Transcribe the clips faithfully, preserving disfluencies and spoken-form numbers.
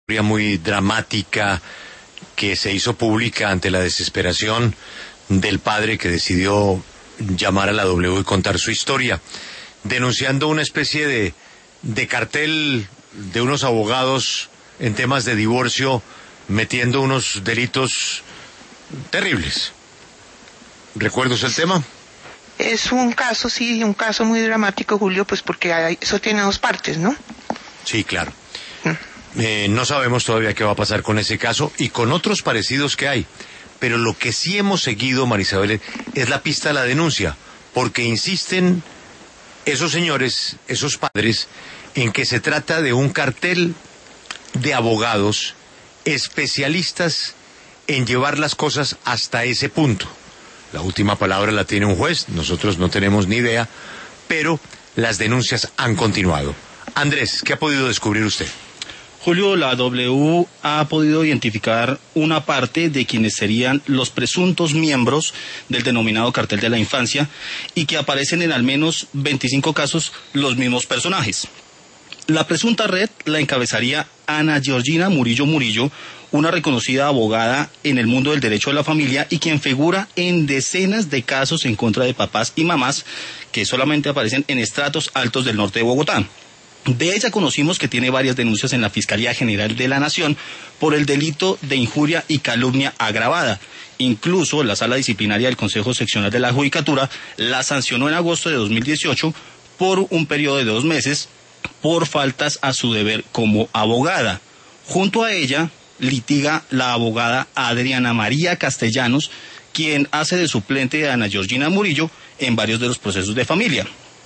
historia muy dramática que se hizo pública ante la desesperación del padre que decidió llamar a la W y contar su historia, denunciando una especie de, de cartel de unos abogados en temas de divorcio, metiendo unos delitos terribles. ¿Recuerdas el tema? Es un caso, sí, un caso muy dramático, Julio, pues porque hay, eso tiene dos partes, ¿no? Sí, claro. Mm. Eh, no sabemos todavía qué va a pasar con ese caso y con otros parecidos que hay. Pero lo que sí hemos seguido, Marisabel, es la pista de la denuncia, porque insisten esos señores, esos padres, en que se trata de un cartel de abogados especialistas en llevar las cosas hasta ese punto. La última palabra la tiene un juez, nosotros no tenemos ni idea, pero las denuncias han continuado. Andrés, ¿qué ha podido descubrir usted? Julio, la W ha podido identificar una parte de quienes serían los presuntos miembros del denominado cartel de la infancia y que aparecen en al menos veinticinco casos los mismos personajes. La presunta red la encabezaría Ana Georgina Murillo Murillo, una reconocida abogada en el mundo del derecho de la familia y quien figura en decenas de casos en contra de papás y mamás que solamente aparecen en estratos altos del norte de Bogotá. De ella conocimos que tiene varias denuncias en la Fiscalía General de la Nación por el delito de injuria y calumnia agravada. Incluso la Sala Disciplinaria del Consejo Seccional de la Judicatura la sancionó en agosto de dos mil dieciocho por un periodo de dos meses por faltas a su deber como abogada. Junto a ella litiga la abogada Adriana María Castellanos, quien hace de suplente de Ana Georgina Murillo en varios de los procesos de familia.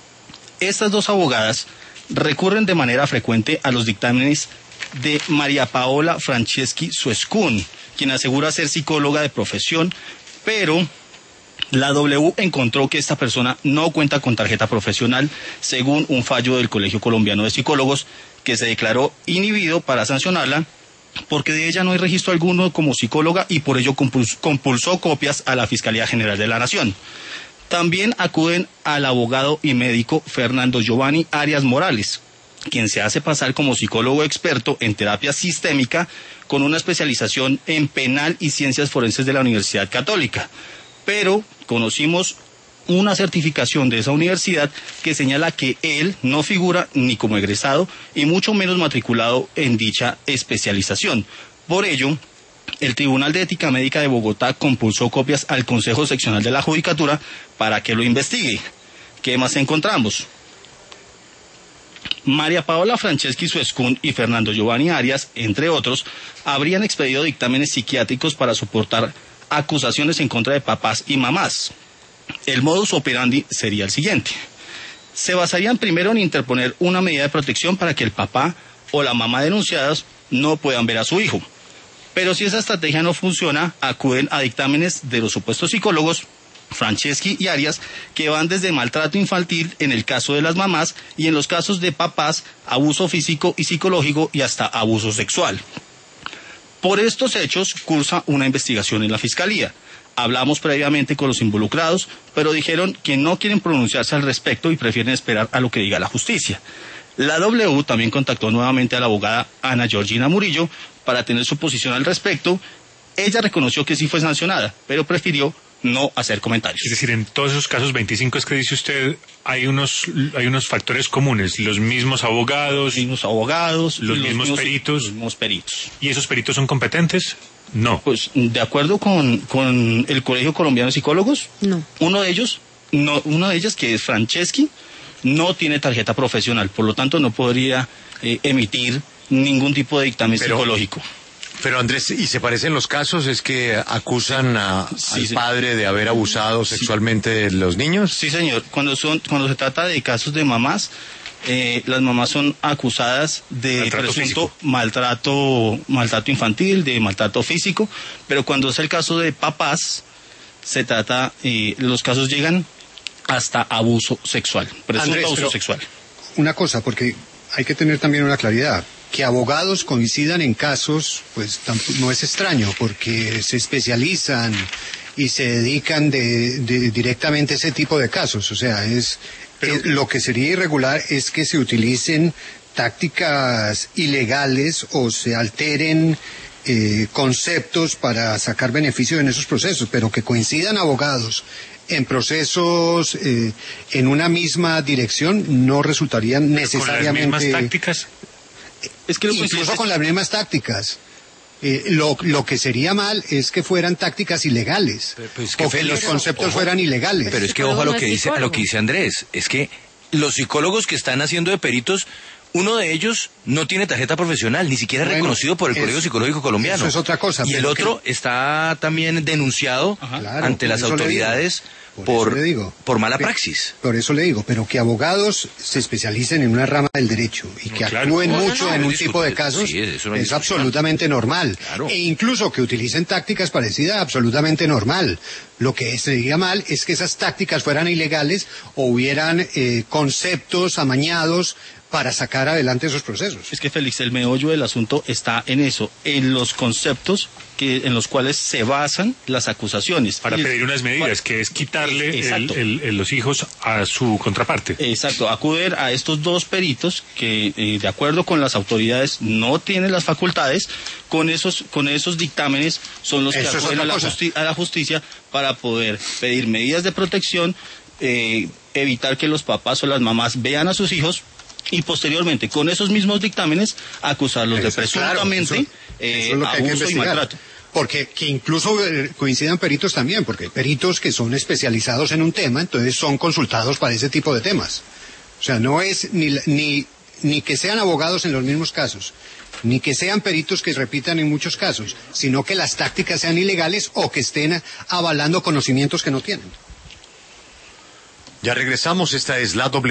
Estas dos abogadas recurren de manera frecuente a los dictámenes de María Paola Franceschi Suescún, quien asegura ser psicóloga de profesión, pero la W encontró que esta persona no cuenta con tarjeta profesional, según un fallo del Colegio Colombiano de Psicólogos, que se declaró inhibido para sancionarla, porque de ella no hay registro alguno como psicóloga y por ello compulsó, compulsó copias a la Fiscalía General de la Nación. También acuden al abogado y médico Fernando Giovanni Arias Morales, quien se hace pasar como psicólogo experto en terapia sistémica con una especialización en penal y ciencias forenses de la Universidad Católica. Pero conocimos una certificación de esa universidad que señala que él no figura ni como egresado y mucho menos matriculado en dicha especialización. Por ello, el Tribunal de Ética Médica de Bogotá compulsó copias al Consejo Seccional de la Judicatura para que lo investigue. ¿Qué más encontramos? María Paola Franceschi Suescún y Fernando Giovanni Arias, entre otros, habrían expedido dictámenes psiquiátricos para soportar acusaciones en contra de papás y mamás. El modus operandi sería el siguiente. Se basarían primero en interponer una medida de protección para que el papá o la mamá denunciados no puedan ver a su hijo. Pero si esa estrategia no funciona, acuden a dictámenes de los supuestos psicólogos Franceschi y Arias, que van desde maltrato infantil en el caso de las mamás y en los casos de papás, abuso físico y psicológico y hasta abuso sexual. Por estos hechos cursa una investigación en la Fiscalía. Hablamos previamente con los involucrados, pero dijeron que no quieren pronunciarse al respecto y prefieren esperar a lo que diga la justicia. La W también contactó nuevamente a la abogada Ana Georgina Murillo para tener su posición al respecto. Ella reconoció que sí fue sancionada, pero prefirió no hacer comentarios. Es decir, en todos esos casos veinticinco es que dice usted, hay unos hay unos factores comunes, los mismos abogados, los mismos abogados, los, los mismos, mismos peritos. Los mismos peritos. ¿Y esos peritos son competentes? No. Pues de acuerdo con, con el Colegio Colombiano de Psicólogos, no. Uno de ellos, no, uno de ellos que es Franceschi, no tiene tarjeta profesional, por lo tanto no podría eh, emitir ningún tipo de dictamen pero, psicológico. Pero Andrés, ¿y se parecen los casos? ¿Es que acusan a, sí, al sí. padre de haber abusado sexualmente sí. de los niños? Sí, señor. Cuando son cuando se trata de casos de mamás, eh, las mamás son acusadas de maltrato presunto maltrato, maltrato infantil, de maltrato físico, pero cuando es el caso de papás, se trata, eh, los casos llegan hasta abuso sexual, presunto Andrés, abuso sexual. Una cosa, porque hay que tener también una claridad. Que abogados coincidan en casos, pues no es extraño, porque se especializan y se dedican de, de, directamente a ese tipo de casos. O sea, es, Pero, es lo que sería irregular es que se utilicen tácticas ilegales o se alteren eh, conceptos para sacar beneficio en esos procesos, pero que coincidan abogados en procesos eh, en una misma dirección no resultarían necesariamente... ¿Con las mismas tácticas? Es que lo incluso consciente... con las mismas tácticas. Eh, lo, lo que sería mal es que fueran tácticas ilegales, Pero, pues, que o que Félix, los conceptos ojo, fueran ilegales. Pero es que ojo a lo que dice, a lo que dice Andrés, es que los psicólogos que están haciendo de peritos, uno de ellos no tiene tarjeta profesional, ni siquiera Bueno, reconocido por el es- Colegio Psicológico Colombiano. eso es otra cosa, Y el pero otro que- está también denunciado Claro, ante por las eso le autoridades digo. Por por, eso le digo. por mala Pe- praxis. Por eso le digo, pero que abogados se especialicen en una rama del derecho y que No, claro. actúen No, no, mucho no, en no un es tipo de discutir, casos sí, eso no hay es discusión. absolutamente normal. Claro. E incluso que utilicen tácticas parecidas, absolutamente normal. Lo que sería mal es que esas tácticas fueran ilegales o hubieran eh, conceptos amañados para sacar adelante esos procesos. Es que, Félix, el meollo del asunto está en eso, en los conceptos que, en los cuales se basan las acusaciones. Para Y- pedir unas medidas, que es quitarle el- Exacto. el- el- los hijos a su contraparte. Exacto, acudir a estos dos peritos que, eh, de acuerdo con las autoridades, no tienen las facultades, con esos, con esos dictámenes son los que Eso es acuden otra a la, cosa. justi- a la justicia para poder pedir medidas de protección, eh, evitar que los papás o las mamás vean a sus hijos y posteriormente, con esos mismos dictámenes, acusarlos de Eso, claro, presuntamente eso- eh, eso es lo que hay que abuso y investigar. maltrato. Porque que incluso eh, coincidan peritos también, porque hay peritos que son especializados en un tema, entonces son consultados para ese tipo de temas. O sea, no es ni, la- ni, ni que sean abogados en los mismos casos, ni que sean peritos que repitan en muchos casos, sino que las tácticas sean ilegales o que estén avalando conocimientos que no tienen. Ya regresamos, esta es la doble.